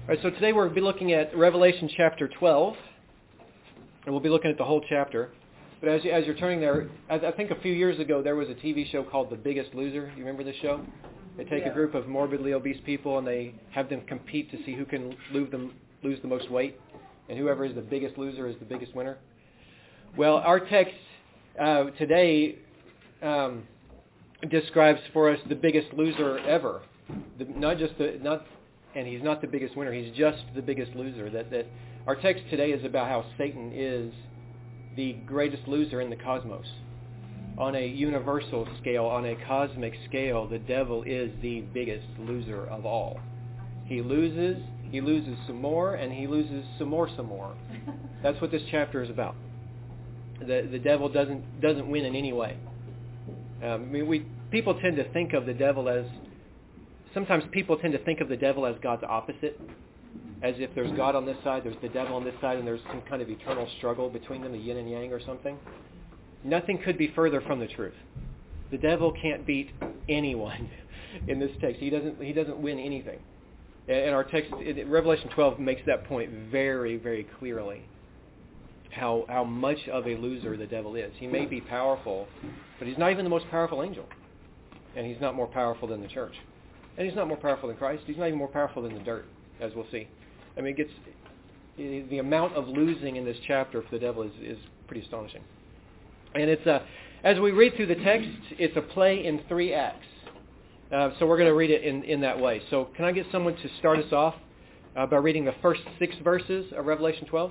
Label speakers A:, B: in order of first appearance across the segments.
A: All right, so today we'll be looking at Revelation chapter 12, and we'll be looking at the whole chapter. But as you're turning there, I think a few years ago there was a TV show called The Biggest Loser. You remember this show? They take a group of morbidly obese people and they have them compete to see who can lose the most weight, and whoever is the biggest loser is the biggest winner. Well, our text today describes for us the biggest loser ever. And he's not the biggest winner. He's just the biggest loser. That our text today is about how Satan is the greatest loser in the cosmos. On a universal scale, on a cosmic scale, the devil is the biggest loser of all. He loses some more, and he loses some more. That's what this chapter is about. The devil doesn't win in any way. People tend to think of the devil as... Sometimes people tend to think of the devil as God's opposite, as if there's God on this side, there's the devil on this side, and there's some kind of eternal struggle between them, the yin and yang or something. Nothing could be further from the truth. The devil can't beat anyone in this text. He doesn't win anything. And our text, Revelation 12, makes that point very, very clearly, how much of a loser the devil is. He may be powerful, but he's not even the most powerful angel. And he's not more powerful than the church. And he's not more powerful than Christ. He's not even more powerful than the dirt, as we'll see. I mean, the amount of losing in this chapter for the devil is pretty astonishing. And it's as we read through the text, it's a play in 3 acts. So we're going to read it in that way. So can I get someone to start us off by reading the first 6 verses of Revelation 12?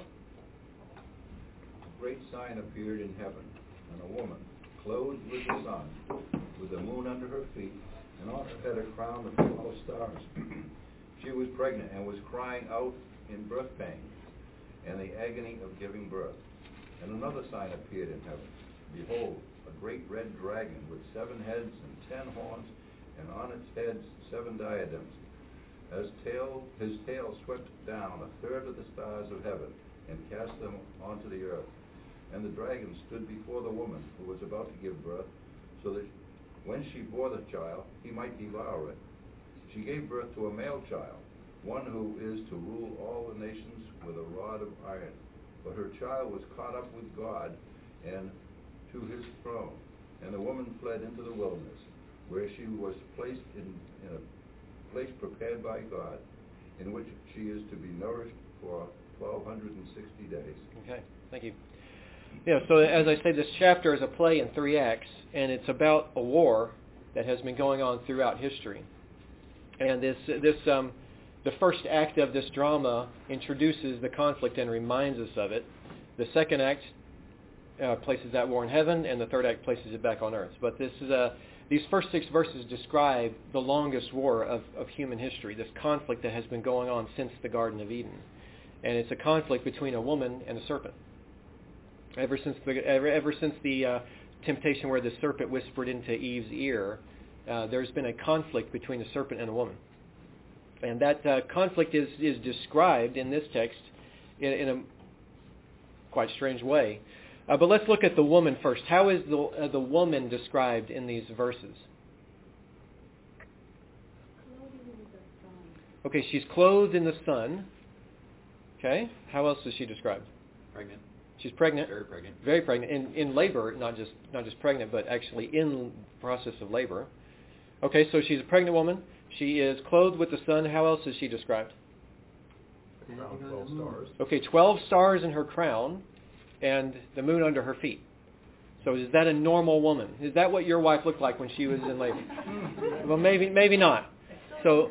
B: A great sign appeared in heaven, and a woman, clothed with the sun, with the moon under her feet, and on her head a crown of 12 stars. She was pregnant and was crying out in birth pains and the agony of giving birth. And another sign appeared in heaven. Behold, a great red dragon with 7 heads and 10 horns, and on its heads 7 diadems. His tail swept down a third of the stars of heaven and cast them onto the earth. And the dragon stood before the woman who was about to give birth, so that when she bore the child, he might devour it. She gave birth to a male child, one who is to rule all the nations with a rod of iron. But her child was caught up with God and to his throne. And the woman fled into the wilderness, where she was placed in a place prepared by God, in which she is to be nourished for 1,260 days.
A: Okay, thank you. Yeah, so as I say, this chapter is a play in 3 acts, and it's about a war that has been going on throughout history. And the first act of this drama introduces the conflict and reminds us of it. The second act places that war in heaven, and the third act places it back on earth. But these first 6 verses describe the longest war of human history, this conflict that has been going on since the Garden of Eden. And it's a conflict between a woman and a serpent. Ever since the temptation where the serpent whispered into Eve's ear, there's been a conflict between a serpent and a woman. And that conflict is described in this text in a quite strange way. But let's look at the woman first. How is the woman described in these verses? Okay, she's clothed in the sun. Okay, how else is she described?
C: Pregnant.
A: She's pregnant.
C: Very pregnant.
A: Very pregnant. In labor, not just pregnant, but actually in process of labor. Okay, so she's a pregnant woman. She is clothed with the sun. How else is she described?
C: Around 12 stars.
A: Okay, 12 stars in her crown and the moon under her feet. So is that a normal woman? Is that what your wife looked like when she was in labor? Well, maybe not. So,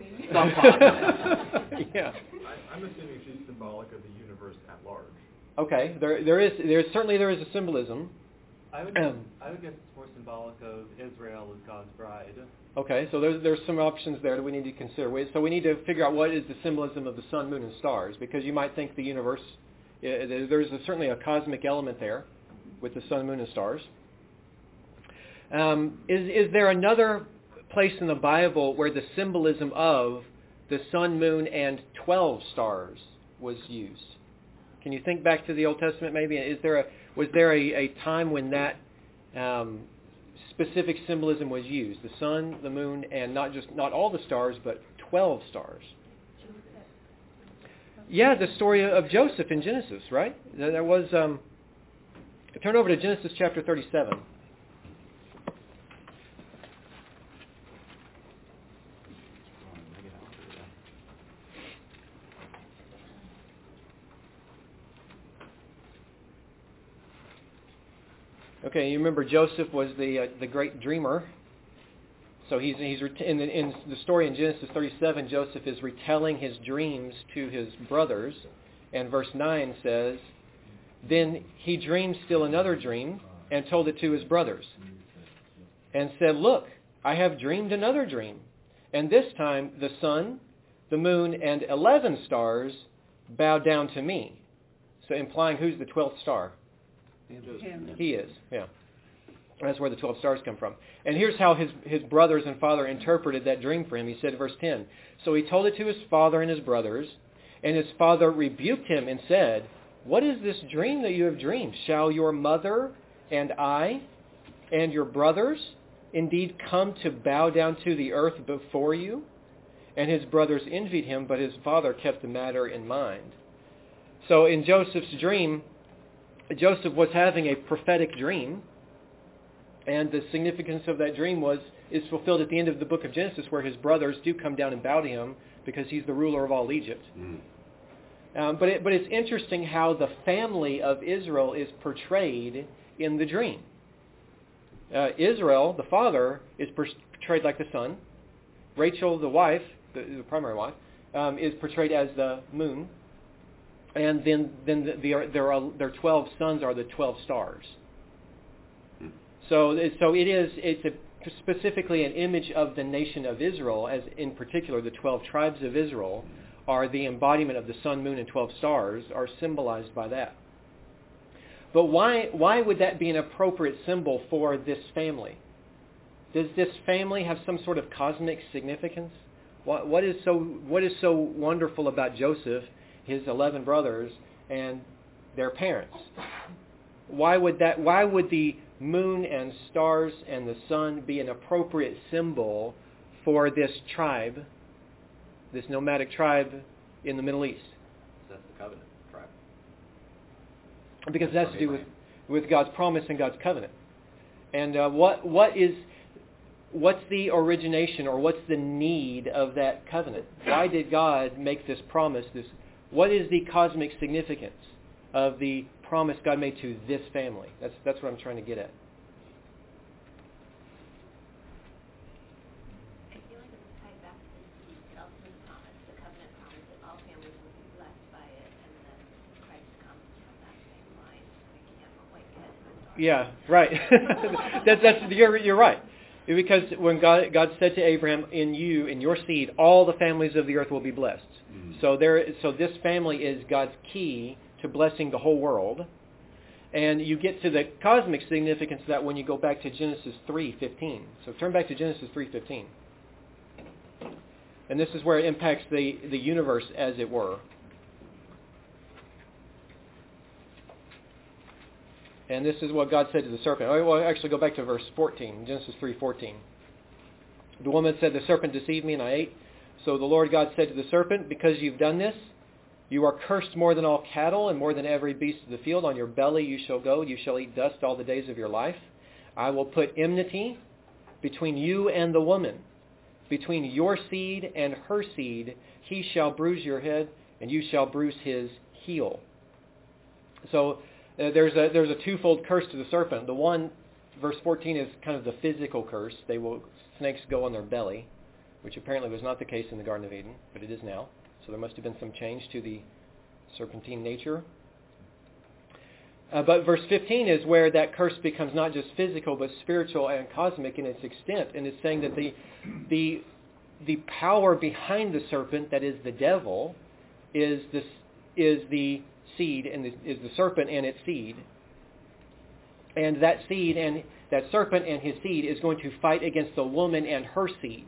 A: yeah.
C: I'm assuming she's symbolic of the universe at large.
A: Okay, there is a symbolism.
D: I would guess it's more symbolic of Israel as God's bride.
A: Okay, so there's some options there that we need to consider. So we need to figure out what is the symbolism of the sun, moon, and stars, because you might think the universe, there's certainly a cosmic element there with the sun, moon, and stars. Is there another place in the Bible where the symbolism of the sun, moon, and 12 stars was used? Can you think back to the Old Testament maybe? Was there a time when that specific symbolism was used? The sun, the moon, and not all the stars, but 12 stars. Yeah, the story of Joseph in Genesis, right? There was... turn over to Genesis chapter 37. Okay, you remember Joseph was the great dreamer. So in the story in Genesis 37, Joseph is retelling his dreams to his brothers, and verse 9 says, "Then he dreamed still another dream and told it to his brothers, and said, 'Look, I have dreamed another dream, and this time the sun, the moon, and 11 stars bowed down to me.'" So implying who's the 12th star? He is, yeah. That's where the 12 stars come from. And here's how his brothers and father interpreted that dream for him. He said, verse 10, "So he told it to his father and his brothers, and his father rebuked him and said, 'What is this dream that you have dreamed? Shall your mother and I and your brothers indeed come to bow down to the earth before you?' And his brothers envied him, but his father kept the matter in mind." So in Joseph's dream, Joseph was having a prophetic dream, and the significance of that dream is fulfilled at the end of the book of Genesis, where his brothers do come down and bow to him because he's the ruler of all Egypt. But it's interesting how the family of Israel is portrayed in the dream. Israel, the father, is portrayed like the sun. Rachel, the wife, the primary wife, is portrayed as the moon. And then their 12 sons are the 12 stars. So it's specifically an image of the nation of Israel, as in particular the 12 tribes of Israel are the embodiment of the sun, moon, and 12 stars are symbolized by that. But why would that be an appropriate symbol for this family? Does this family have some sort of cosmic significance? What is so wonderful about Joseph, his 11 brothers, and their parents? Why would the moon and stars and the sun be an appropriate symbol for this tribe, this nomadic tribe in the Middle East?
C: That's the covenant tribe.
A: Because it has to do with God's promise and God's covenant. And what's the origination, or what's the need of that covenant? Why did God make this promise? What is the cosmic significance of the promise God made to this family? That's what I'm trying to get at.
E: I feel like it's tied back to the seed, but also the promise, the covenant promise that all families will be blessed by it, and then Christ comes from that same line. I can't quite get it.
A: Yeah, right. You're right. Because when God said to Abraham, in your seed, all the families of the earth will be blessed. So this family is God's key to blessing the whole world. And you get to the cosmic significance of that when you go back to Genesis 3:15. So turn back to Genesis 3:15. And this is where it impacts the universe, as it were. And this is what God said to the serpent. Well, actually go back to verse 14, Genesis 3:14. The woman said, "The serpent deceived me and I ate." So the Lord God said to the serpent, "Because you've done this, you are cursed more than all cattle and more than every beast of the field. On your belly you shall go. You shall eat dust all the days of your life. I will put enmity between you and the woman, between your seed and her seed. He shall bruise your head, and you shall bruise his heel." So there's a twofold curse to the serpent. The one, verse 14, is kind of the physical curse. Snakes go on their belly, which apparently was not the case in the Garden of Eden, but it is now. So there must have been some change to the serpentine nature. But verse 15 is where that curse becomes not just physical, but spiritual and cosmic in its extent. And it's saying that the power behind the serpent, that is the devil, is the seed, and is the serpent and its seed. And that seed and that serpent and his seed is going to fight against the woman and her seed.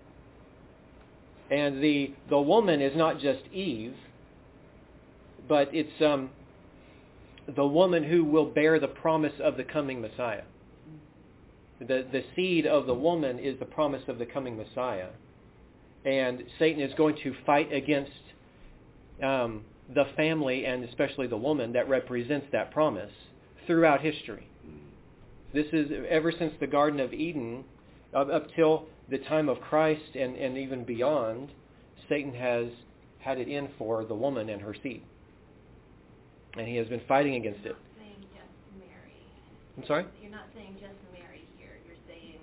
A: And the woman is not just Eve, but it's the woman who will bear the promise of the coming Messiah. The seed of the woman is the promise of the coming Messiah. And Satan is going to fight against the family and especially the woman that represents that promise throughout history. This is ever since the Garden of Eden, up till the time of Christ and even beyond, Satan has had it in for the woman and her seed. And he has been fighting against it.
E: You're not saying just Mary.
A: I'm sorry?
E: You're not saying just Mary here. You're saying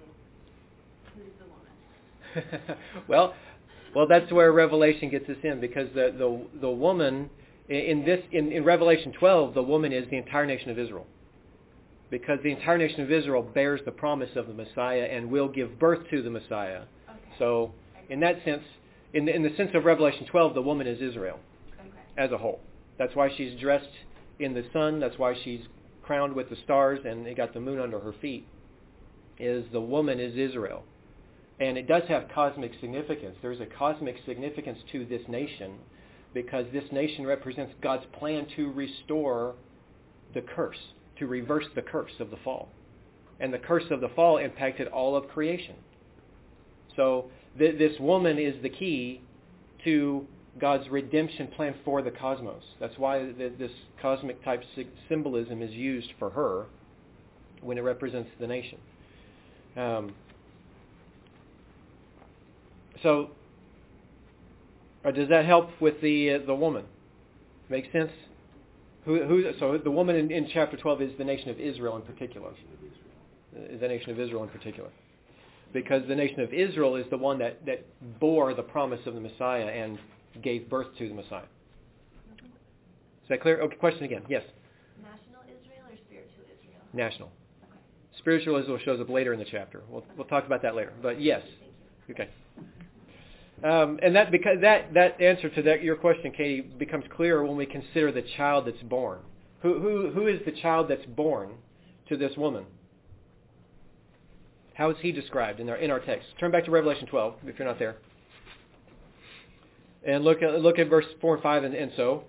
E: who's the woman?
A: Well, that's where Revelation gets us in, because the woman in Revelation 12, the woman is the entire nation of Israel, because the entire nation of Israel bears the promise of the Messiah and will give birth to the Messiah.
E: Okay.
A: So, in that sense, in the sense of Revelation 12, the woman is Israel as a whole. That's why she's dressed in the sun. That's why she's crowned with the stars and they got the moon under her feet. Is the woman is Israel. And it does have cosmic significance. There's a cosmic significance to this nation because this nation represents God's plan to restore the curse, to reverse the curse of the fall. And the curse of the fall impacted all of creation. So this woman is the key to God's redemption plan for the cosmos. That's why this cosmic type symbolism is used for her when it represents the nation. So, does that help with the woman? Make sense? So the woman in chapter 12 is the nation of Israel in particular. Is the nation of Israel in particular. Because the nation of Israel is the one that bore the promise of the Messiah and gave birth to the Messiah. Is that clear? Okay, question again. Yes?
E: National Israel or spiritual Israel?
A: National.
E: Okay.
A: Spiritual Israel shows up later in the chapter. We'll talk about that later. But yes. Okay. And because that answer to your question, Katie, becomes clearer when we consider the child that's born. Who is the child that's born to this woman? How is he described in our text? Turn back to Revelation 12 if you're not there, and look at verse 4 and 5 and so.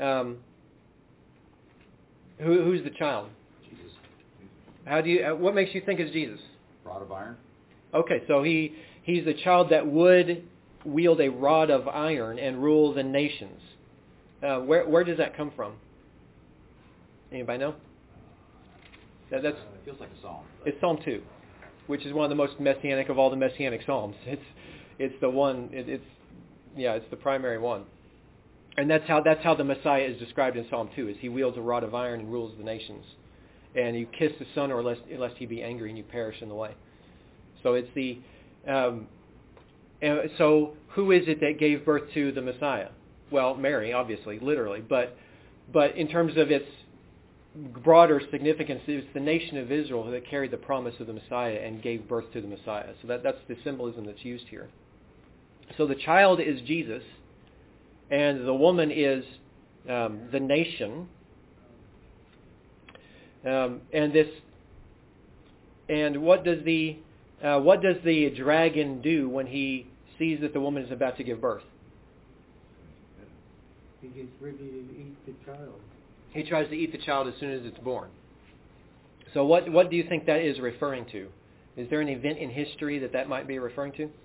A: Who's the child?
C: Jesus.
A: What makes you think is Jesus?
C: Rod of iron.
A: Okay, so he's the child that would wield a rod of iron and rule the nations. Where does that come from? Anybody know? That's
C: It feels like a psalm.
A: It's Psalm 2, which is one of the most messianic of all the messianic psalms. It's the one. It's the primary one, and that's how the Messiah is described in Psalm 2. Is he wields a rod of iron and rules the nations, and you kiss the Son, or lest he be angry and you perish in the way. So it's the. So who is it that gave birth to the Messiah? Well, Mary, obviously, literally, but in terms of its broader significance, it's the nation of Israel that carried the promise of the Messiah and gave birth to the Messiah. So that's the symbolism that's used here. So the child is Jesus, and the woman is the nation, and what does the dragon do when he sees that the woman is about to give birth?
F: He gets ready to eat the child.
A: He tries to eat the child as soon as it's born. So what do you think that is referring to? Is there an event in history that might be referring to?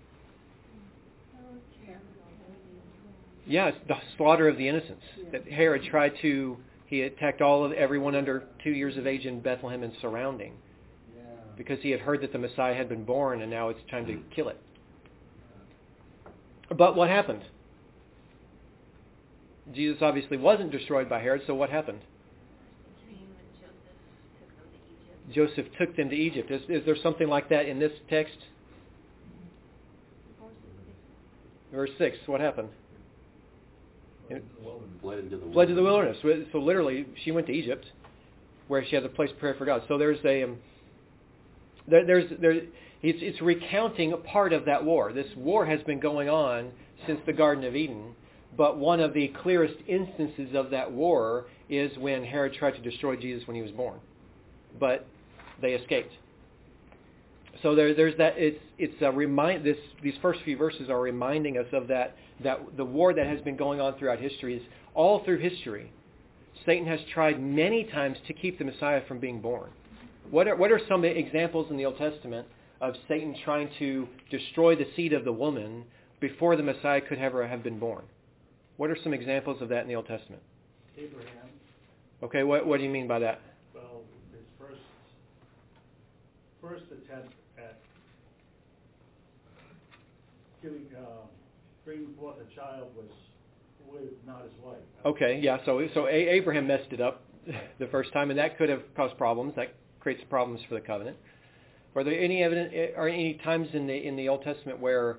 A: Yeah, it's the slaughter of the innocents. That Herod he attacked everyone under 2 years of age in Bethlehem and surrounding. Because he had heard that the Messiah had been born and now it's time to kill it. But what happened? Jesus obviously wasn't destroyed by Herod, so what happened?
E: The dream that
A: Joseph took them to Egypt. Is there something like that in this text? Verse 6, what happened?
C: Fled into the
A: Fled to the wilderness. So literally, she went to Egypt, where she has a place prepared for God. So there's it's recounting a part of that war. This war has been going on since the Garden of Eden, but one of the clearest instances of that war is when Herod tried to destroy Jesus when he was born, but they escaped. So there's that. These first few verses are reminding us of that the war that has been going on throughout history. Is all through history, Satan has tried many times to keep the Messiah from being born. What are some examples in the Old Testament of Satan trying to destroy the seed of the woman before the Messiah could ever have been born? What are some examples of that in the Old Testament?
G: Abraham.
A: Okay, what do you mean by that?
G: Well, his first attempt at bringing forth a child was with not his wife.
A: Okay, yeah. So Abraham messed it up the first time, and that could have caused problems. That creates problems for the covenant. Are there any evidence or any times in the Old Testament where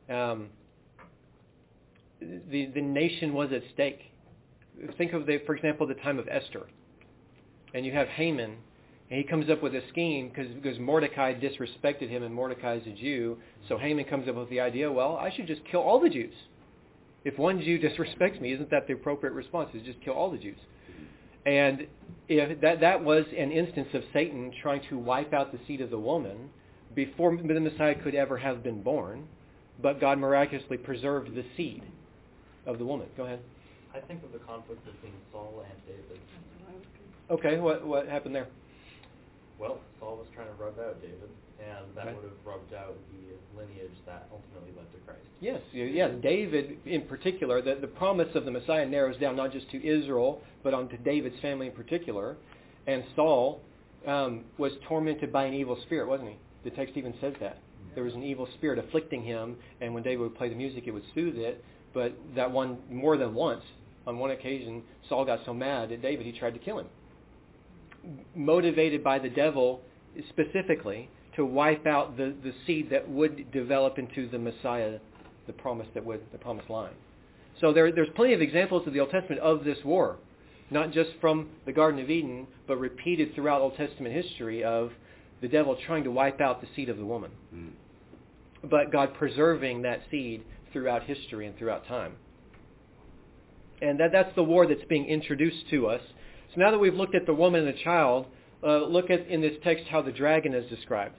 A: the nation was at stake? Think of for example, the time of Esther, and you have Haman, and he comes up with a scheme because Mordecai disrespected him, and Mordecai is a Jew. So Haman comes up with the idea, well, I should just kill all the Jews. If one Jew disrespects me, isn't that the appropriate response? Is just kill all the Jews. And if that was an instance of Satan trying to wipe out the seed of the woman before the Messiah could ever have been born, but God miraculously preserved the seed of the woman. Go ahead.
D: I think of the conflict between Saul and David.
A: Okay, what happened there?
D: Well, Saul was trying to rub out David, and that
A: Okay.
D: would have rubbed out the lineage that ultimately led to Christ.
A: Yes, David in particular, the promise of the Messiah narrows down not just to Israel, but onto David's family in particular. And Saul was tormented by an evil spirit, wasn't he? The text even says that. There was an evil spirit afflicting him, and when David would play the music, it would soothe it. But that one, more than once, on one occasion, Saul got so mad at David, he tried to kill him. Motivated by the devil specifically to wipe out the seed that would develop into the Messiah, the promised line. So there's plenty of examples of the Old Testament of this war, not just from the Garden of Eden, but repeated throughout Old Testament history of the devil trying to wipe out the seed of the woman. But God preserving that seed throughout history and throughout time. And that's the war that's being introduced to us. So now that we've looked at the woman and the child, look at in this text how the dragon is described.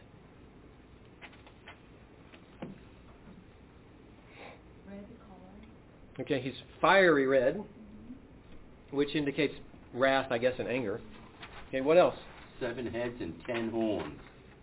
H: Red color.
A: Okay, he's fiery red, which indicates wrath, I guess, and anger. Okay, what else?
I: 7 heads and 10 horns.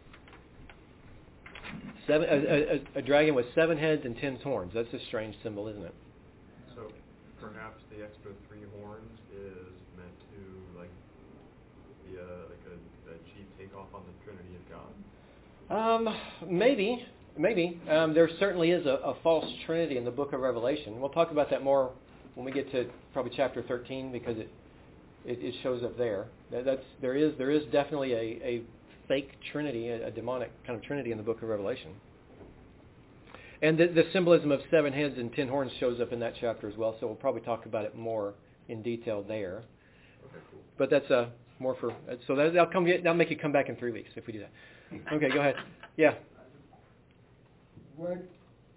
A: A dragon with 7 heads and 10 horns. That's a strange symbol, isn't it?
J: So perhaps the extra 3 horns is meant to be a cheap takeoff on the Trinity of God?
A: Maybe. There certainly is a false Trinity in the book of Revelation. We'll talk about that more when we get to probably chapter 13 because it shows up there. There is definitely a fake Trinity, a demonic kind of Trinity in the book of Revelation. And the symbolism of 7 heads and 10 horns shows up in that chapter as well, so we'll probably talk about it more in detail there.
J: Okay, cool.
A: But that's more for... So that'll make you come back in 3 weeks if we do that. Okay, go ahead. Yeah.
K: What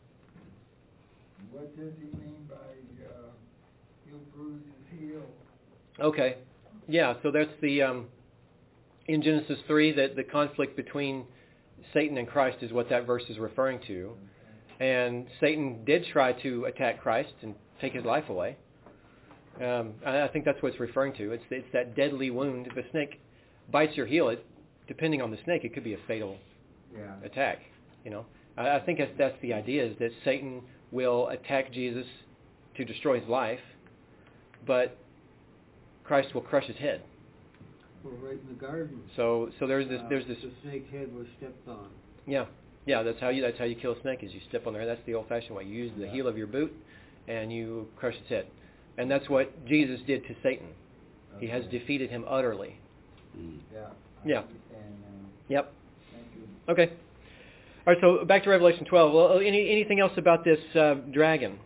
K: does he mean by he'll bruise his heel?
A: Okay. Yeah, so that's the... in Genesis 3, that the conflict between Satan and Christ is what that verse is referring to. And Satan did try to attack Christ and take his life away. I think that's what it's referring to. It's that deadly wound. If a snake bites your heel, depending on the snake, it could be a fatal attack. I think that's the idea, is that Satan will attack Jesus to destroy his life, but Christ will crush his head.
F: Well, right in the garden.
A: So there's this.
F: The snake's head was stepped on.
A: Yeah. That's how you kill a snake, is you step on there. That's the old-fashioned way. You use the heel of your boot, and you crush its head. And that's what Jesus did to Satan. Okay. He has defeated him utterly. Yeah. Yep.
K: Thank you.
A: Okay. All right. So back to Revelation 12. Well, anything else about this dragon?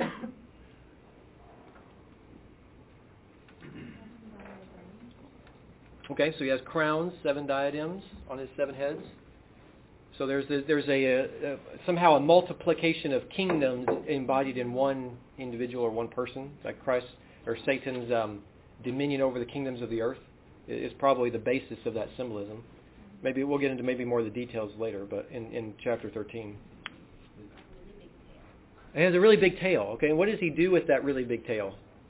A: Okay, so he has crowns, 7 diadems on his 7 heads. So there's somehow a multiplication of kingdoms embodied in one individual or one person, like Christ or Satan's dominion over the kingdoms of the earth is probably the basis of that symbolism. Maybe we'll get into more of the details later, but in chapter 13. It has a really big tail. Okay, and what does he do with that really big tail?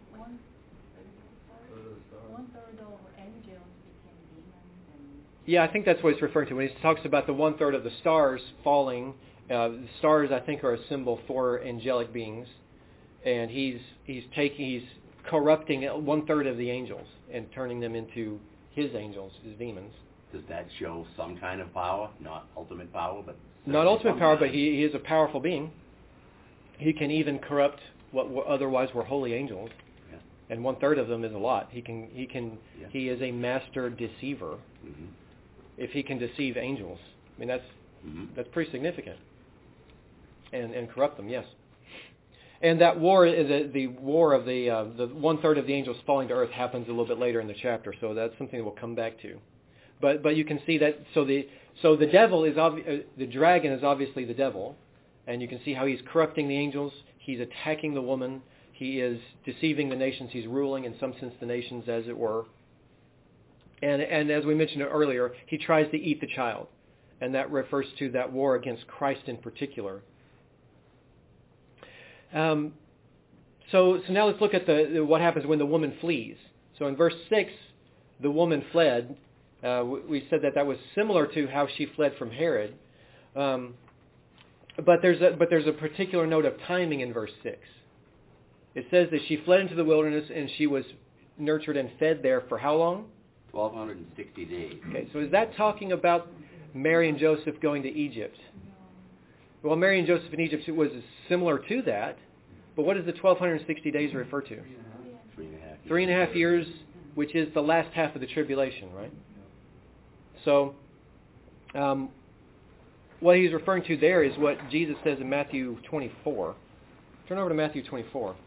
A: Yeah, I think that's what he's referring to when he talks about the 1/3 of the stars falling. The stars, I think, are a symbol for angelic beings, and he's corrupting 1/3 of the angels and turning them into his angels, his demons.
I: Does that show some kind of power? Not ultimate power, but...
A: Not ultimate
I: some
A: power,
I: kind.
A: but he is a powerful being. He can even corrupt what otherwise were holy angels.
I: Yeah.
A: And 1/3 of them is a lot. He
I: Yeah.
A: He is a master deceiver.
I: Mm-hmm.
A: If he can deceive angels, I mean that's pretty significant. And corrupt them, yes. And that war, the war of the 1/3 of the angels falling to earth, happens a little bit later in the chapter. So that's something that we'll come back to. But you can see that. So the devil is the dragon is obviously the devil, and you can see how he's corrupting the angels. He's attacking the woman. He is deceiving the nations. He's ruling, in some sense, the nations, as it were. And as we mentioned earlier, he tries to eat the child, and that refers to that war against Christ in particular. So now let's look at what happens when the woman flees. So in verse 6, the woman fled. We said that was similar to how she fled from Herod. But there's a particular note of timing in verse 6. It says that she fled into the wilderness and she was nurtured and fed there for how long?
I: 1,260 days.
A: Okay, so is that talking about Mary and Joseph going to Egypt? Well, Mary and Joseph in Egypt was similar to that, but what does the 1,260 days refer to?
I: 3.5 years.
A: 3.5 years, which is the last half of the tribulation, right? So, what he's referring to there is what Jesus says in Matthew 24. Turn over to Matthew 24.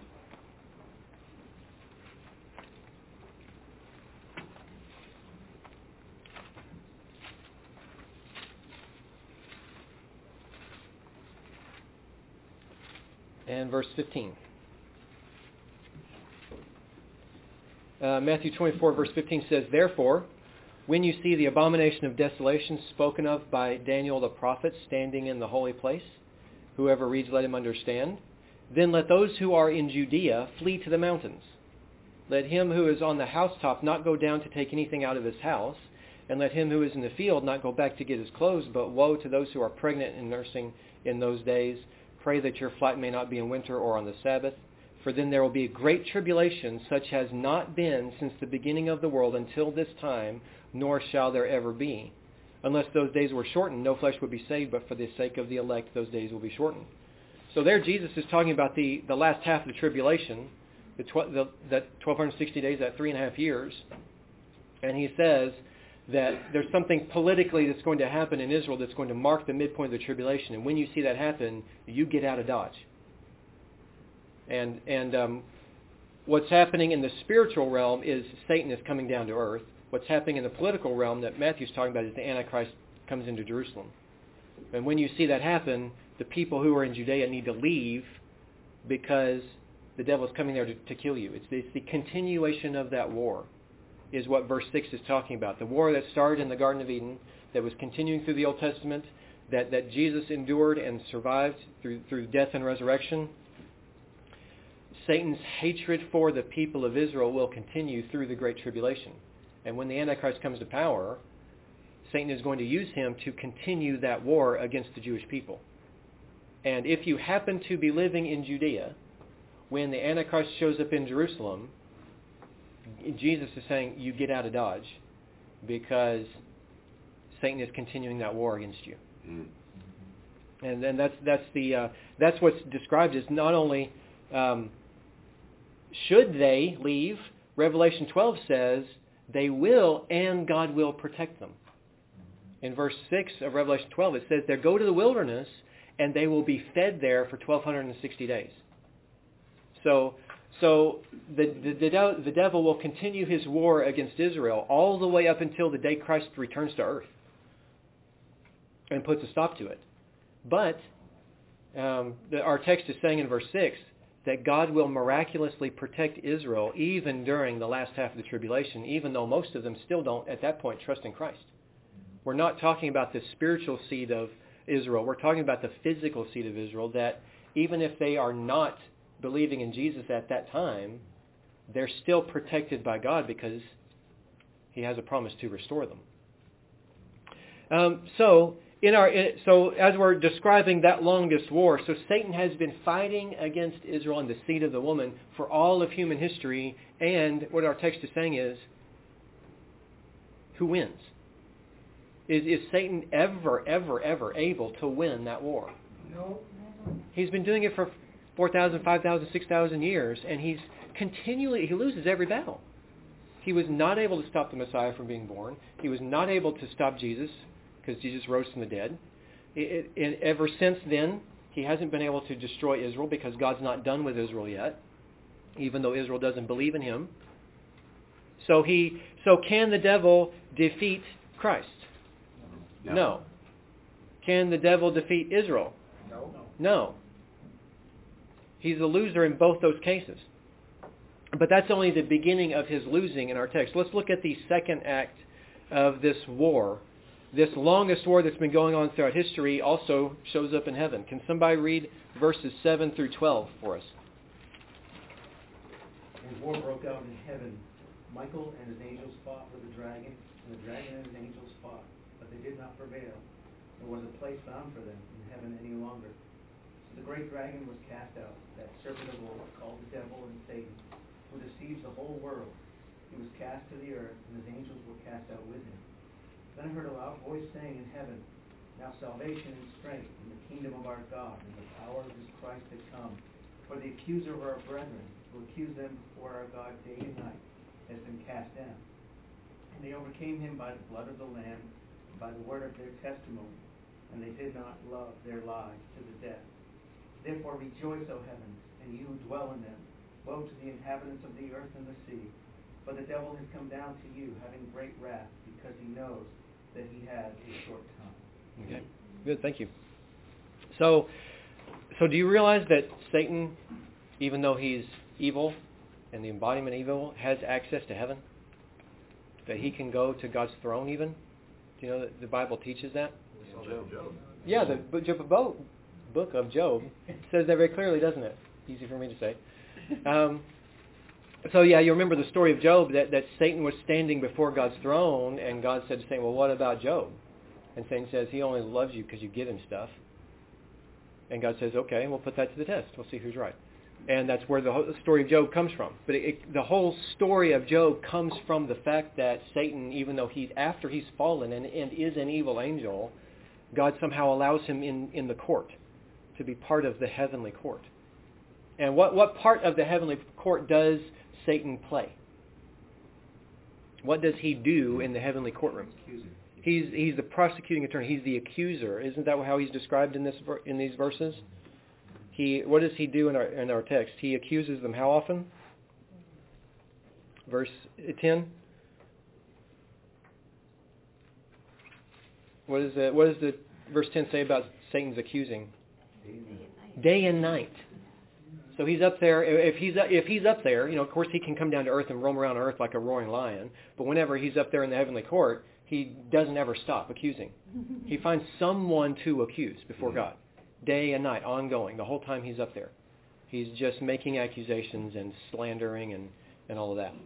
A: And verse 15. Matthew 24, verse 15 says, "Therefore, when you see the abomination of desolation spoken of by Daniel the prophet standing in the holy place, whoever reads, let him understand. Then let those who are in Judea flee to the mountains. Let him who is on the housetop not go down to take anything out of his house, and let him who is in the field not go back to get his clothes. But woe to those who are pregnant and nursing in those days. Pray that your flight may not be in winter or on the Sabbath. For then there will be a great tribulation, such has not been since the beginning of the world until this time, nor shall there ever be. Unless those days were shortened, no flesh would be saved, but for the sake of the elect, those days will be shortened." So there Jesus is talking about the last half of the tribulation, that 1,260 days, that 3.5 years. And he says that there's something politically that's going to happen in Israel that's going to mark the midpoint of the tribulation. And when you see that happen, you get out of Dodge. And what's happening in the spiritual realm is Satan is coming down to earth. What's happening in the political realm that Matthew's talking about is the Antichrist comes into Jerusalem. And when you see that happen, the people who are in Judea need to leave because the devil is coming there to kill you. It's the continuation of that war is what verse 6 is talking about. The war that started in the Garden of Eden, that was continuing through the Old Testament, that Jesus endured and survived through death and resurrection. Satan's hatred for the people of Israel will continue through the Great Tribulation. And when the Antichrist comes to power, Satan is going to use him to continue that war against the Jewish people. And if you happen to be living in Judea, when the Antichrist shows up in Jerusalem, Jesus is saying you get out of Dodge because Satan is continuing that war against you. Mm. And then that's what's described as not only should they leave, Revelation 12 says they will and God will protect them. In verse 6 of Revelation 12 it says they go to the wilderness and they will be fed there for 1,260 days. So the devil will continue his war against Israel all the way up until the day Christ returns to earth and puts a stop to it. But our text is saying in verse 6 that God will miraculously protect Israel even during the last half of the tribulation, even though most of them still don't at that point trust in Christ. We're not talking about the spiritual seed of Israel. We're talking about the physical seed of Israel, that even if they are not believing in Jesus at that time, they're still protected by God because he has a promise to restore them. So So as we're describing that longest war, so Satan has been fighting against Israel and the seed of the woman for all of human history, and what our text is saying is, who wins? Is Satan ever able to win that war?
K: No.
A: He's been doing it for 4,000, 5,000, 6,000 years, and he loses every battle. He was not able to stop the Messiah from being born. He was not able to stop Jesus, because Jesus rose from the dead. And ever since then, he hasn't been able to destroy Israel, because God's not done with Israel yet, even though Israel doesn't believe in him. So can the devil defeat Christ? No. Can the devil defeat Israel? No. He's a loser in both those cases. But that's only the beginning of his losing in our text. Let's look at the second act of this war. This longest war that's been going on throughout history also shows up in heaven. Can somebody read verses 7 through 12 for us?
L: And war broke out in heaven. Michael and his angels fought with the dragon, and the dragon and his angels fought, but they did not prevail. There was a place found for them in heaven any longer. So the great dragon was cast out, that serpent of old, called the devil and Satan, who deceives the whole world. He was cast to the earth, and his angels were cast out with him. Then I heard a loud voice saying in heaven, Now salvation and strength in the kingdom of our God and the power of his Christ had come. For the accuser of our brethren, who accused them before our God day and night, has been cast down. And they overcame him by the blood of the Lamb, and by the word of their testimony, and they did not love their lives to the death. Therefore rejoice, O heavens, and you who dwell in them. Woe to the inhabitants of the earth and the sea. For the devil has come down to you, having great wrath, because he knows that he has a short time.
A: Okay, good, thank you. So do you realize that Satan, even though he's evil, and the embodiment of evil, has access to heaven? That he can go to God's throne even? Do you know that the Bible teaches that? Yeah, the book of Job says that very clearly, doesn't it? Easy for me to say. So yeah, you remember the story of Job, that Satan was standing before God's throne, and God said to Satan, well, what about Job? And Satan says, he only loves you because you give him stuff. And God says, okay, we'll put that to the test. We'll see who's right. And that's where the whole story of Job comes from. But the whole story of Job comes from the fact that Satan, even though after he's fallen and is an evil angel, God somehow allows him in the court to be part of the heavenly court. And what part of the heavenly court does Satan play? What does he do in the heavenly courtroom? He's the prosecuting attorney. He's the accuser. Isn't that how he's described in these verses? What does he do in our text? He accuses them how often? Verse 10. What does the verse 10 say about Satan's accusing? Day and night. So he's up there. If he's up there, of course he can come down to earth and roam around earth like a roaring lion. But whenever he's up there in the heavenly court, he doesn't ever stop accusing. He finds someone to accuse before God. Day and night, ongoing, the whole time he's up there. He's just making accusations and slandering and all of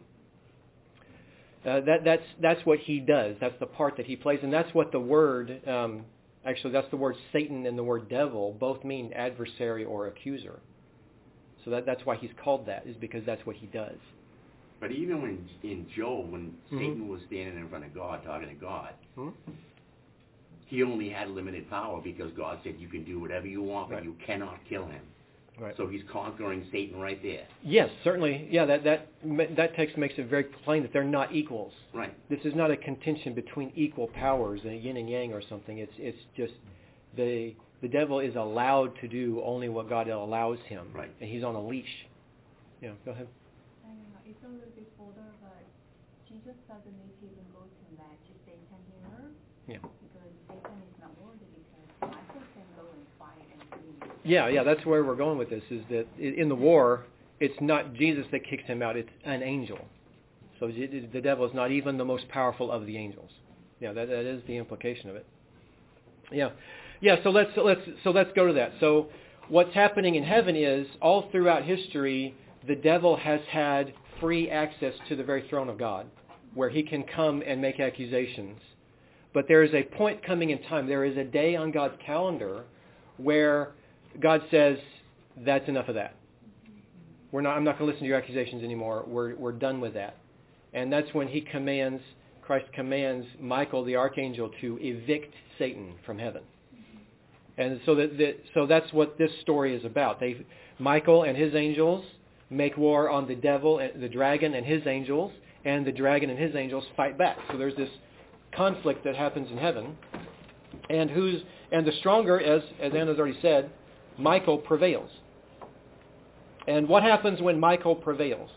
A: that. That's what he does. That's the part that he plays. And that's what the word, that's the word Satan and the word devil both mean adversary or accuser. So that's why he's called that, is because that's what he does.
I: But even when in Job, when Satan was standing in front of God, talking to God, he only had limited power because God said you can do whatever you want, but you cannot kill him. Right. So he's conquering Satan right there.
A: Yes, certainly. Yeah, that text makes it very plain that they're not equals.
I: Right.
A: This is not a contention between equal powers, a yin and yang or something. It's just the devil is allowed to do only what God allows him.
I: Right.
A: And he's on a leash. Yeah, go ahead.
H: It's a little bit further, but Jesus doesn't need to even go to match Satan here.
A: Yeah.
H: Because Satan is not worthy, because Michael can go and fight and win.
A: Yeah, that's where we're going with this, is that in the war, it's not Jesus that kicks him out, it's an angel. So the devil is not even the most powerful of the angels. Yeah, that is the implication of it. Yeah, so let's go to that. So what's happening in heaven is, all throughout history, the devil has had free access to the very throne of God, where he can come and make accusations. But there is a point coming in time. There is a day on God's calendar where God says, that's enough of that. I'm not going to listen to your accusations anymore. We're done with that. And that's when Christ commands Michael the archangel to evict Satan from heaven. And so that's what this story is about. Michael and his angels make war on the devil, the dragon and his angels, and the dragon and his angels fight back. So there's this conflict that happens in heaven. And the stronger, as Anna's already said, Michael prevails. And what happens when Michael prevails?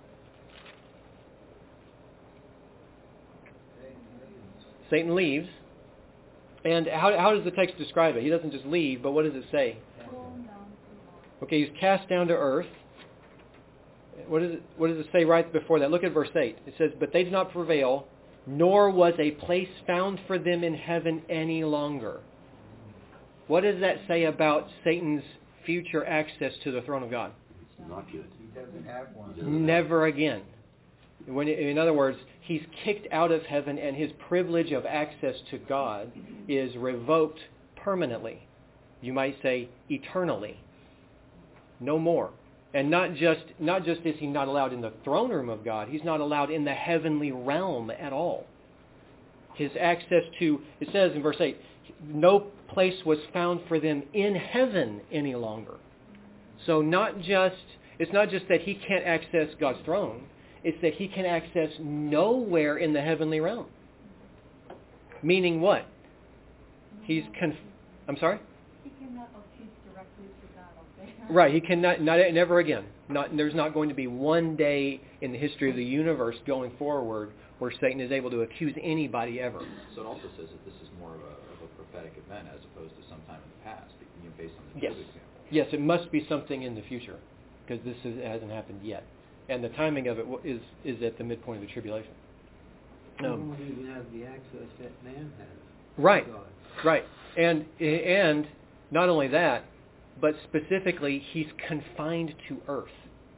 A: Satan leaves. And how does the text describe it? He doesn't just leave, but what does it say? Okay, he's cast down to earth. What does it say right before that? Look at verse 8. It says, but they did not prevail, nor was a place found for them in heaven any longer. What does that say about Satan's future access to the throne of God?
I: Not good.
K: He doesn't have one.
A: Never again. In other words, he's kicked out of heaven and his privilege of access to God is revoked permanently. You might say eternally. No more. And not just is he not allowed in the throne room of God, he's not allowed in the heavenly realm at all. His access to, it says in verse 8, no place was found for them in heaven any longer. So it's not just that he can't access God's throne, it's that he can access nowhere in the heavenly realm. Meaning what? I'm sorry?
H: He cannot accuse directly to God of there.
A: Right, he cannot, never again. There's not going to be one day in the history of the universe going forward where Satan is able to accuse anybody ever.
C: So it also says that this is more of a prophetic event as opposed to sometime in the past, based on the
A: Yes.
C: Job example.
A: Yes, it must be something in the future because hasn't happened yet. And the timing of it is at the midpoint of the tribulation.
F: He won't even have the access that man has.
A: Right,
F: God.
A: right. And not only that, but specifically, he's confined to earth.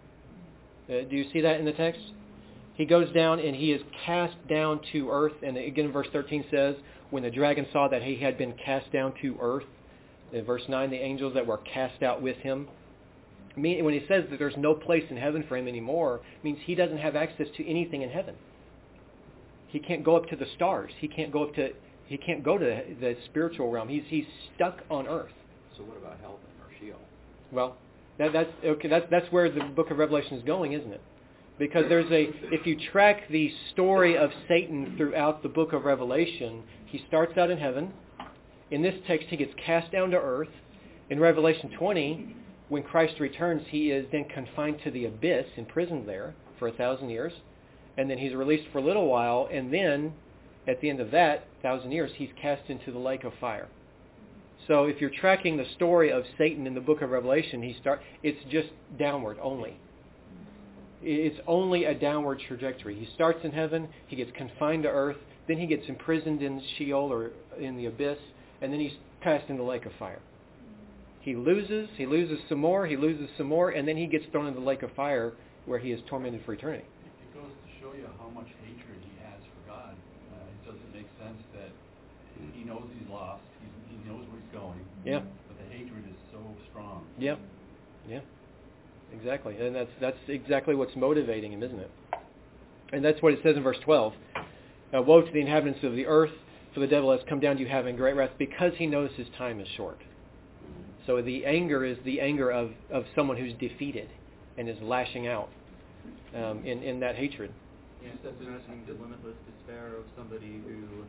A: Do you see that in the text? He goes down and he is cast down to earth. And again, verse 13 says, when the dragon saw that he had been cast down to earth, in verse 9, the angels that were cast out with him. When he says that there's no place in heaven for him anymore, it means he doesn't have access to anything in heaven. He can't go up to the stars. He can't go to the spiritual realm. He's stuck on earth.
C: So what about hell then, or Sheol?
A: Well, that's where the book of Revelation is going, isn't it? Because if you track the story of Satan throughout the book of Revelation, he starts out in heaven. In this text, he gets cast down to earth. In Revelation 20, when Christ returns, he is then confined to the abyss, imprisoned there for 1,000 years. And then he's released for a little while, and then at the end of that 1,000 years, he's cast into the lake of fire. So if you're tracking the story of Satan in the book of Revelation, it's just downward only. It's only a downward trajectory. He starts in heaven, he gets confined to earth, then he gets imprisoned in Sheol or in the abyss, and then he's cast in the lake of fire. He loses some more, and then he gets thrown into the lake of fire where he is tormented for eternity.
M: It goes to show you how much hatred he has for God. It doesn't make sense that he knows he's lost, he knows where he's going,
A: Yeah.
M: but the hatred is so strong.
A: Yeah, exactly. And that's exactly what's motivating him, isn't it? And that's what it says in verse 12. Woe to the inhabitants of the earth, for the devil has come down to you having great wrath, because he knows his time is short. So the anger is the anger of someone who's defeated and is lashing out in that hatred.
D: Yes, that's imagining the limitless despair of somebody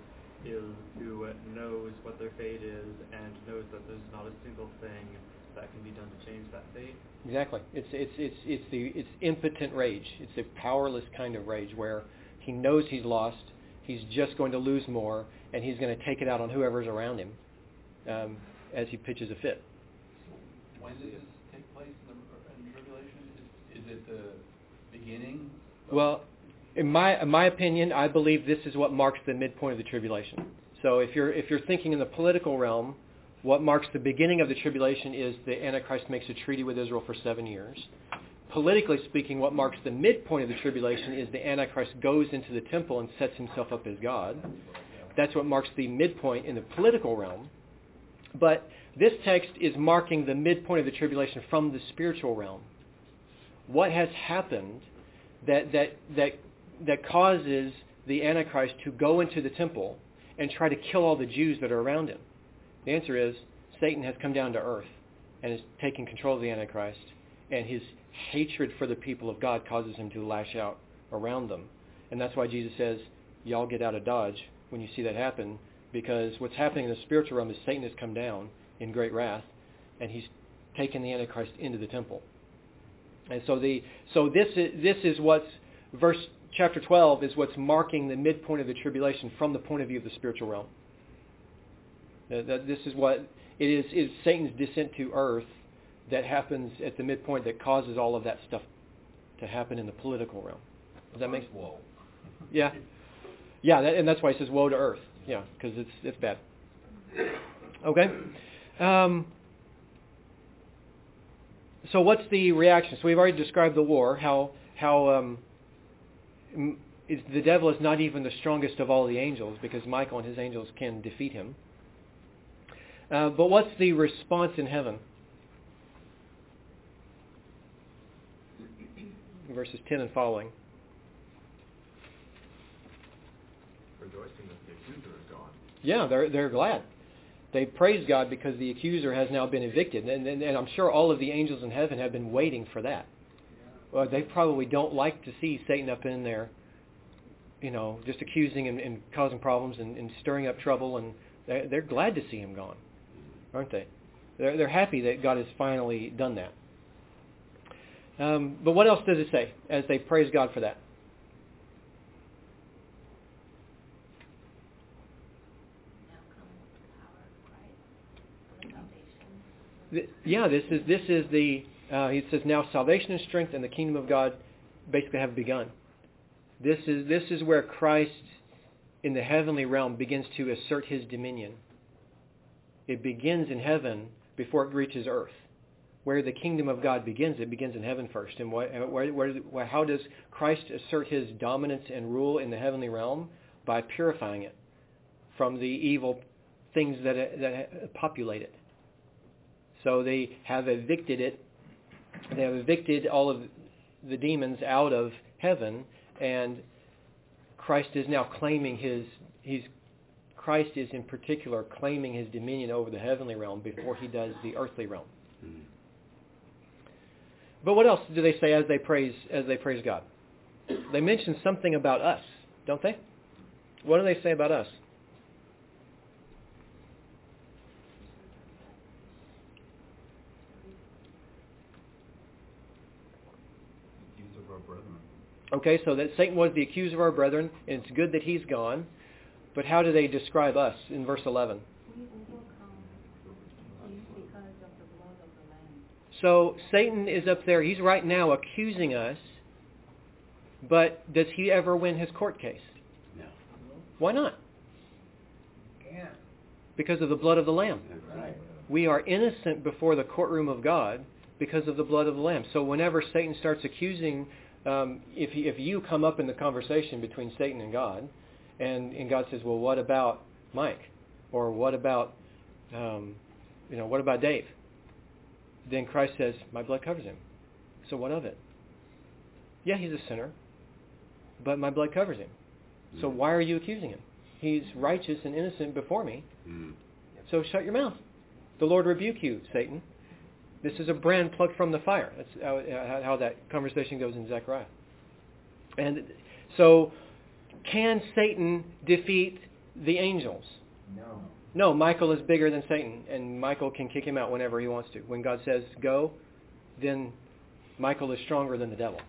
D: who knows what their fate is and knows that there's not a single thing that can be done to change that fate.
A: Exactly. It's impotent rage. It's a powerless kind of rage where he knows he's lost, he's just going to lose more, and he's going to take it out on whoever's around him as he pitches a fit.
M: When does this take place in tribulation? Is it the beginning?
A: Well, in my opinion, I believe this is what marks the midpoint of the tribulation. So if you're thinking in the political realm, what marks the beginning of the tribulation is the Antichrist makes a treaty with Israel for 7 years. Politically speaking, what marks the midpoint of the tribulation is the Antichrist goes into the temple and sets himself up as God. That's what marks the midpoint in the political realm. But this text is marking the midpoint of the tribulation from the spiritual realm. What has happened that causes the Antichrist to go into the temple and try to kill all the Jews that are around him? The answer is Satan has come down to earth and is taking control of the Antichrist, and his hatred for the people of God causes him to lash out around them. And that's why Jesus says, y'all get out of Dodge when you see that happen, because what's happening in the spiritual realm is Satan has come down in great wrath, and he's taken the Antichrist into the temple. And so this is what's chapter 12 is what's marking the midpoint of the tribulation from the point of view of the spiritual realm. This is what it is Satan's descent to earth that happens at the midpoint that causes all of that stuff to happen in the political realm. Does that make sense?
B: Woe.
A: Yeah. Yeah, and that's why he says woe to earth. Yeah, because it's bad. Okay. So what's the reaction? So we've already described the war, how the devil is not even the strongest of all the angels because Michael and his angels can defeat him. But what's the response in heaven? Verses 10 and following.
J: Rejoicing that the accuser is gone.
A: Yeah, they're glad. They praise God because the accuser has now been evicted. And I'm sure all of the angels in heaven have been waiting for that. Well, they probably don't like to see Satan up in there, just accusing and causing problems and stirring up trouble. And they're glad to see him gone, aren't they? They're happy that God has finally done that. But what else does it say as they praise God for that? This is the he says now salvation and strength and the kingdom of God basically have begun. This is where Christ in the heavenly realm begins to assert his dominion. It begins in heaven before it reaches earth. Where the kingdom of God begins, it begins in heaven first. And how does Christ assert his dominance and rule in the heavenly realm? By purifying it from the evil things that populate it. So they have evicted it. They have evicted all of the demons out of heaven, and Christ is now claiming Christ is in particular claiming his dominion over the heavenly realm before he does the earthly realm. Mm-hmm. But what else do they say as they praise God? They mention something about us, don't they? What do they say about us?
J: Accuser of our brethren.
A: Okay, so that Satan was the accuser of our brethren, and it's good that he's gone. But how do they describe us in verse 11? So Satan is up there. He's right now accusing us. But does he ever win his court case?
I: No.
A: Why not?
K: Can't.
A: Because of the blood of the Lamb.
I: Right.
A: We are innocent before the courtroom of God because of the blood of the Lamb. So whenever Satan starts accusing, if you come up in the conversation between Satan and God, and God says, well, what about Mike? Or what about, what about Dave? Then Christ says, my blood covers him. So what of it? Yeah, he's a sinner, but my blood covers him. So why are you accusing him? He's righteous and innocent before me. So shut your mouth. The Lord rebuke you, Satan. This is a brand plucked from the fire. That's how that conversation goes in Zechariah. And so, can Satan defeat the angels?
K: No.
A: No, Michael is bigger than Satan, and Michael can kick him out whenever he wants to. When God says go, then Michael is stronger than the devil.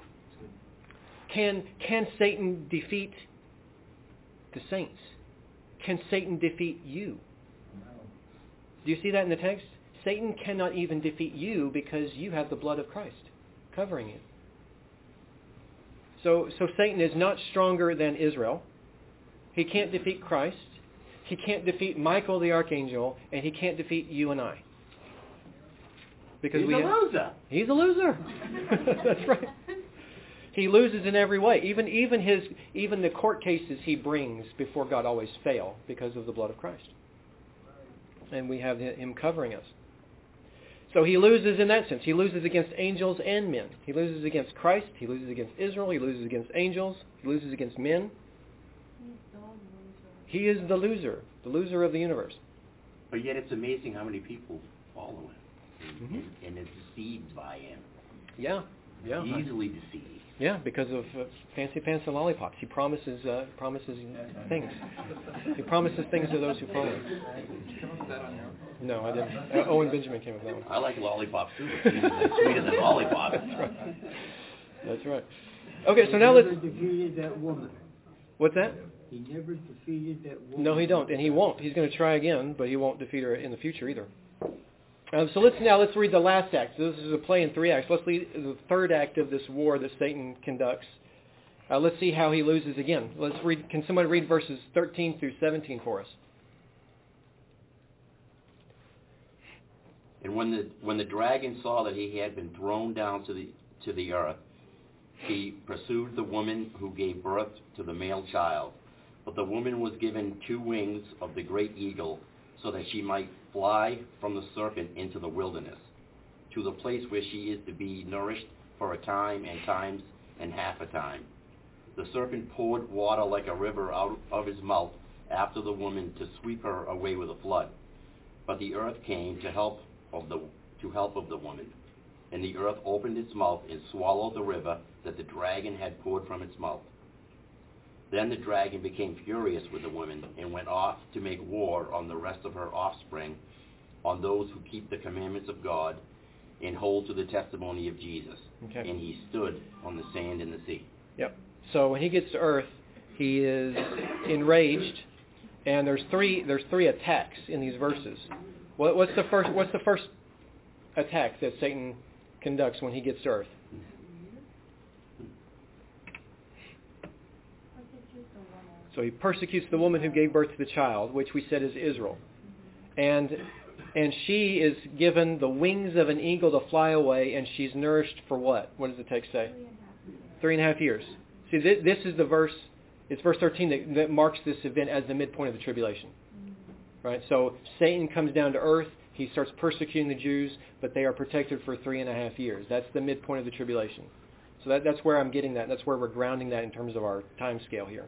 A: Can Satan defeat the saints? Can Satan defeat you?
K: No.
A: Do you see that in the text? Satan cannot even defeat you because you have the blood of Christ covering you. So Satan is not stronger than Israel. He can't defeat Christ. He can't defeat Michael the archangel, and he can't defeat you and I. Because
I: He's a loser.
A: He's a loser. That's right. He loses in every way. Even the court cases he brings before God always fail because of the blood of Christ. And we have him covering us. So he loses in that sense. He loses against angels and men. He loses against Christ. He loses against Israel. He loses against angels. He loses against men. He is the loser of the universe.
I: But yet it's amazing how many people follow him and is deceived by him.
A: Yeah.
I: Easily deceived.
A: Yeah, because of fancy pants and lollipops. He promises things. He promises things to those who follow him. No, I didn't. Owen Benjamin came up with that one.
I: I like lollipops too. It's sweeter than lollipops.
A: That's right. Okay, so now let's...
F: He never defeated that woman.
A: What's that?
F: He never defeated that woman.
A: No, he don't, and he won't. He's going to try again, but he won't defeat her in the future either. So let's read the last act. This is a play in 3 acts. Let's read the third act of this war that Satan conducts. Let's see how he loses again. Let's read. Can someone read verses 13 through 17 for us?
I: And when the dragon saw that he had been thrown down to the earth, he pursued the woman who gave birth to the male child. But the woman was given 2 wings of the great eagle, so that she might fly from the serpent into the wilderness, to the place where she is to be nourished for a time and times and half a time. The serpent poured water like a river out of his mouth after the woman to sweep her away with a flood. But the earth came to help of the woman, and the earth opened its mouth and swallowed the river that the dragon had poured from its mouth. Then the dragon became furious with the woman and went off to make war on the rest of her offspring, on those who keep the commandments of God and hold to the testimony of Jesus. Okay. And he stood on the sand and the sea.
A: Yep. So when he gets to earth, he is enraged, and there's three attacks in these verses. What's the first attack that Satan conducts when he gets to earth? So he persecutes the woman who gave birth to the child, which we said is Israel. And she is given the wings of an eagle to fly away, and she's nourished for what? What does the text say? 3.5 years. See, this is the verse, it's verse 13 that marks this event as the midpoint of the tribulation. Right? So Satan comes down to earth, he starts persecuting the Jews, but they are protected for 3.5 years. That's the midpoint of the tribulation. So that's where I'm getting that. That's where we're grounding that in terms of our time scale here.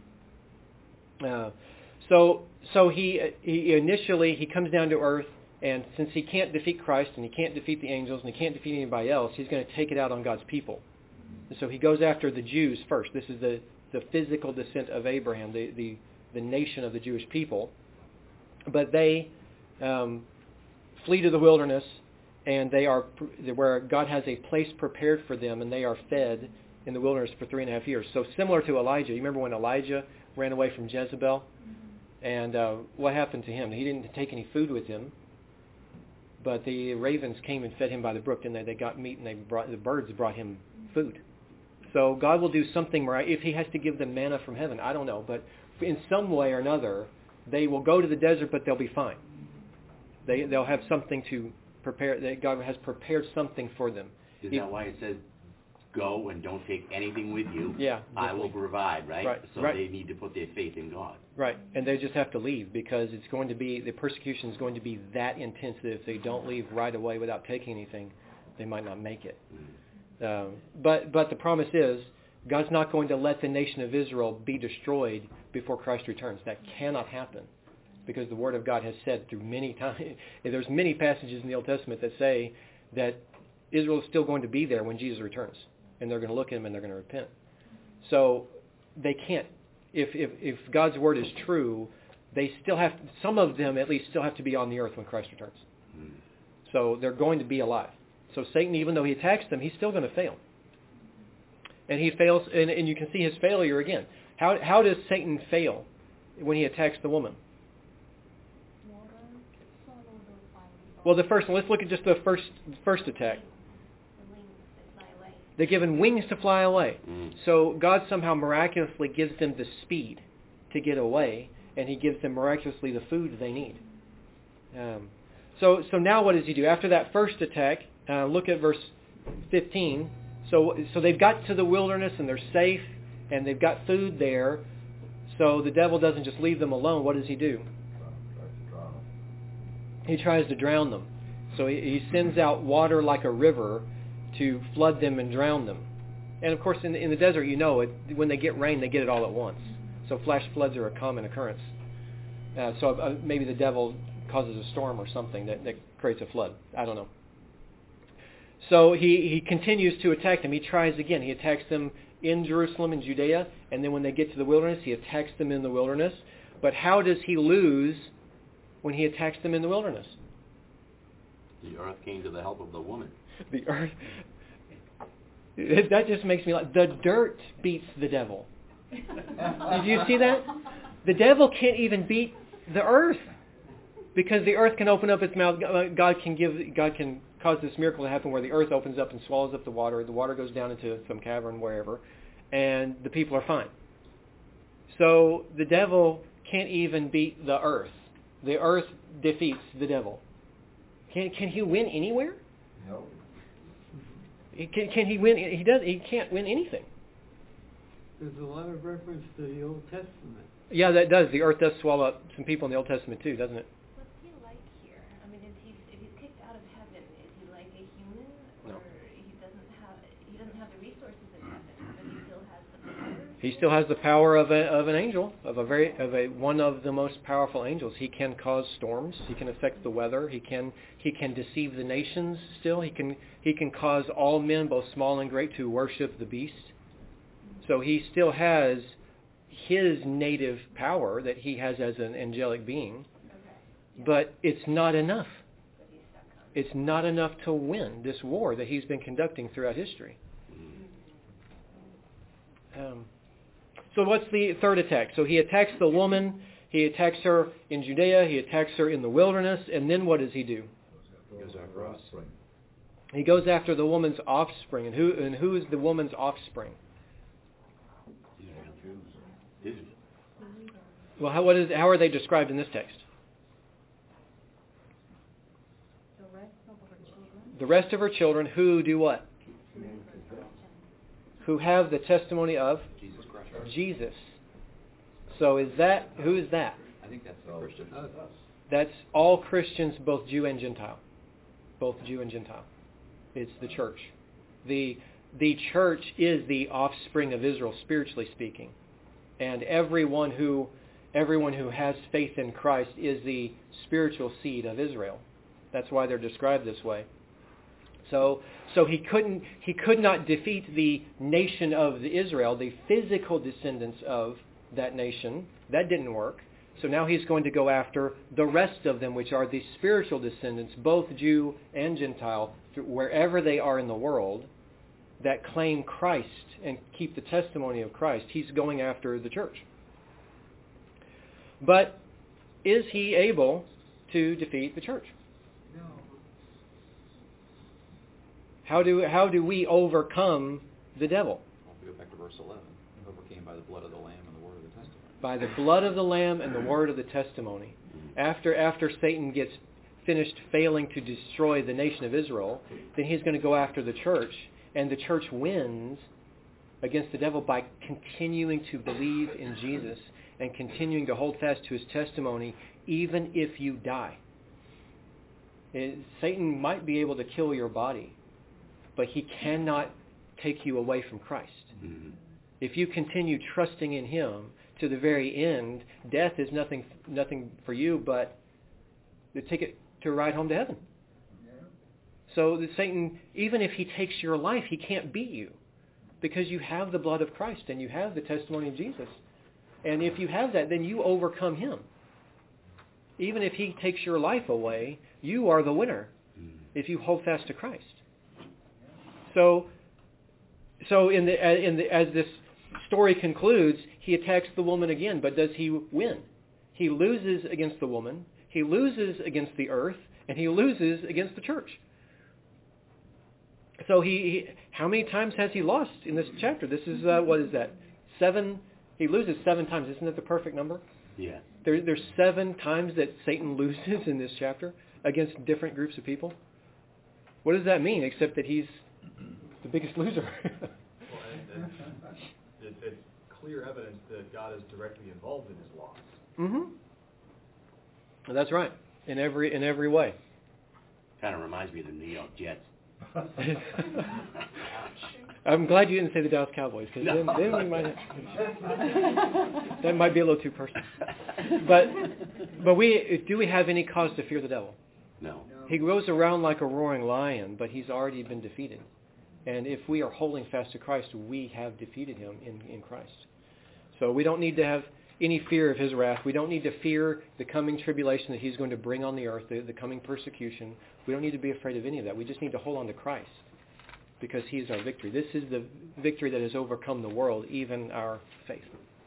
A: So he initially comes down to earth, and since he can't defeat Christ and he can't defeat the angels and he can't defeat anybody else, he's going to take it out on God's people. And so he goes after the Jews first. This is the physical descent of Abraham, the nation of the Jewish people. But they flee to the wilderness, and they are where God has a place prepared for them, and they are fed in the wilderness for 3.5 years. So similar to Elijah. You remember when Elijah ran away from Jezebel? And what happened to him? He didn't take any food with him, but the ravens came and fed him by the brook, and they got meat, and the birds brought him food. So God will do something miraculous. If he has to give them manna from heaven, I don't know. But in some way or another, they will go to the desert, but they'll be fine. They'll have something to prepare. God has prepared something for them.
I: Is that why it says, go and don't take anything with you?
A: Yeah.
I: I will provide, right?
A: Right.
I: So they need to put their faith in God.
A: Right. And they just have to leave, because it's going to be, the persecution is going to be that intense that if they don't leave right away without taking anything, they might not make it. But the promise is, God's not going to let the nation of Israel be destroyed before Christ returns. That cannot happen, because the Word of God has said through many times, there's many passages in the Old Testament that say that Israel is still going to be there when Jesus returns, and they're going to look at him and they're going to repent. So they can't, if God's Word is true, they still have, some of them at least still have to be on the earth when Christ returns. So they're going to be alive. So Satan, even though he attacks them, he's still going to fail. And he fails, and you can see his failure again. How does Satan fail when he attacks the woman? Well, let's look at just the first attack. They're given wings to fly away. So God somehow miraculously gives them the speed to get away, and he gives them miraculously the food they need. So now what does he do? After that first attack, look at verse 15. So they've got to the wilderness and they're safe and they've got food there. So the devil doesn't just leave them alone. What does he do? He tries to drown them. So he sends out water like a river to flood them and drown them. And of course in the desert, when they get rain, they get it all at once. So flash floods are a common occurrence. So maybe the devil causes a storm or something that creates a flood. I don't know. So he continues to attack them. He tries again. He attacks them in Jerusalem and Judea, and then when they get to the wilderness, he attacks them in the wilderness. But how does he lose when he attacks them in the wilderness?
I: The earth came to the help of the woman.
A: The earth. That just makes me laugh. The dirt beats the devil. Did you see that? The devil can't even beat the earth because the earth can open up its mouth. God can cause this miracle to happen where the earth opens up and swallows up the water. The water goes down into some cavern wherever, and the people are fine. So the devil can't even beat the earth. The earth defeats the devil. Can he win anywhere?
B: No.
A: Can he win? He can't win anything.
F: There's a lot of reference to the Old Testament.
A: Yeah, that does. The earth does swallow up some people in the Old Testament too, doesn't it?
E: What's he like here? I mean, if he's kicked out of heaven, is he like a human, or
A: No.
E: he doesn't have the resources in heaven, but he still has the power?
A: He still has the power of an angel, of one of the most powerful angels. He can cause storms. He can affect the weather. He can deceive the nations. Still, he can cause all men, both small and great, to worship the beast. So he still has his native power that he has as an angelic being, but it's not enough. It's not enough to win this war that he's been conducting throughout history. So what's the third attack? So he attacks the woman, he attacks her in Judea, he attacks her in the wilderness, and then what does he do?
B: He goes after offspring.
A: He goes after the woman's offspring. And who is the woman's offspring?
I: Israel.
A: Well, how are they described in this text? The rest of her children who do what? Who have the testimony of
C: Jesus Christ.
A: Jesus. So who is that?
C: I think that's the Christian.
A: That's all Christians, both Jew and Gentile. Both Jew and Gentile. It's the church. The church is the offspring of Israel, spiritually speaking. And everyone who has faith in Christ is the spiritual seed of Israel. That's why they're described this way. So he could not defeat the nation of Israel, the physical descendants of that nation. That didn't work. So now he's going to go after the rest of them, which are the spiritual descendants, both Jew and Gentile, wherever they are in the world, that claim Christ and keep the testimony of Christ. He's going after the church. But is he able to defeat the church?
K: No.
A: How do we overcome the devil?
C: Well, if we go back to verse 11, overcame by the blood of the Lamb and the word of the testimony.
A: By the blood of the Lamb and the word of the testimony. After Satan gets finished failing to destroy the nation of Israel, then he's going to go after the church, and the church wins against the devil by continuing to believe in Jesus and continuing to hold fast to his testimony even if you die. Satan might be able to kill your body, but he cannot take you away from Christ. Mm-hmm. If you continue trusting in him to the very end, death is nothing for you but the ticket to a ride home to heaven. Yeah. So Satan, even if he takes your life, he can't beat you because you have the blood of Christ and you have the testimony of Jesus. And if you have that, then you overcome him. Even if he takes your life away, you are the winner if you hold fast to Christ. So as this story concludes, he attacks the woman again, but does he win? He loses against the woman, he loses against the earth, and he loses against the church. So how many times has he lost in this chapter? This is, what is that? 7, he loses 7 times. Isn't that the perfect number?
I: Yeah.
A: There's 7 times that Satan loses in this chapter against different groups of people. What does that mean except that he's the biggest loser.
J: Well, and it's clear evidence that God is directly involved in his loss.
A: Mm-hmm. That's right. In every way.
I: Kind of reminds me of the New York Jets.
A: I'm glad you didn't say the Dallas Cowboys, because then we might that might be a little too personal. But do we have any cause to fear the devil?
I: No.
A: He goes around like a roaring lion, but he's already been defeated. And if we are holding fast to Christ, we have defeated him in Christ. So we don't need to have any fear of his wrath. We don't need to fear the coming tribulation that he's going to bring on the earth, the coming persecution. We don't need to be afraid of any of that. We just need to hold on to Christ, because he is our victory. This is the victory that has overcome the world, even our faith.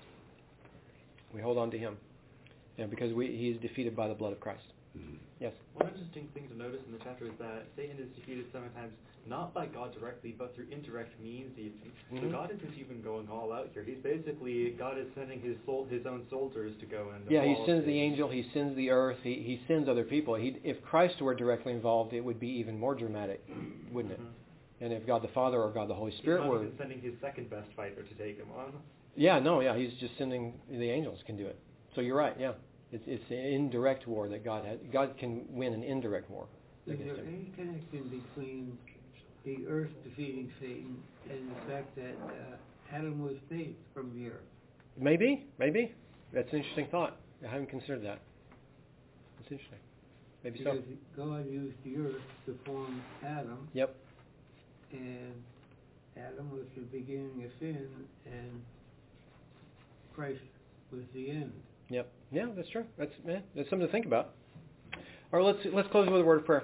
A: We hold on to him, because he is defeated by the blood of Christ.
I: Mm-hmm.
A: Yes?
D: One interesting thing to notice in the chapter is that Satan is defeated sometimes not by God directly, but through indirect means even.
A: Mm-hmm.
D: So God isn't even going all out here. He's basically, God is sending his own soldiers to go and...
A: Yeah, he sends the angel, he sends the earth, he sends other people. If Christ were directly involved, it would be even more dramatic, wouldn't it?
D: Mm-hmm.
A: And if God the Father or God the Holy Spirit were...
D: He's not even sending his second best fighter to take him on.
A: He's just sending, the angels can do it. So you're right, yeah. It's an indirect war that God has. God can win an indirect war.
F: Is there any connection between the earth defeating Satan and the fact that Adam was saved from the earth?
A: Maybe. That's an interesting thought. I haven't considered that. That's interesting. Maybe
F: because
A: so.
F: God used the earth to form Adam.
A: Yep.
F: And Adam was the beginning of sin, and Christ was the end.
A: Yep. Yeah, that's true. That's something to think about. All right, let's close with a word of prayer.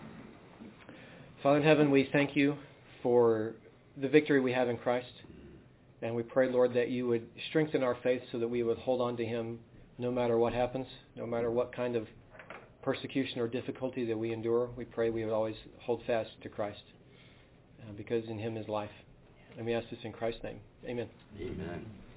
A: Father in heaven, we thank you for the victory we have in Christ. And we pray, Lord, that you would strengthen our faith so that we would hold on to him no matter what happens, no matter what kind of persecution or difficulty that we endure. We pray we would always hold fast to Christ, because in him is life. And we ask this in Christ's name. Amen.
I: Amen.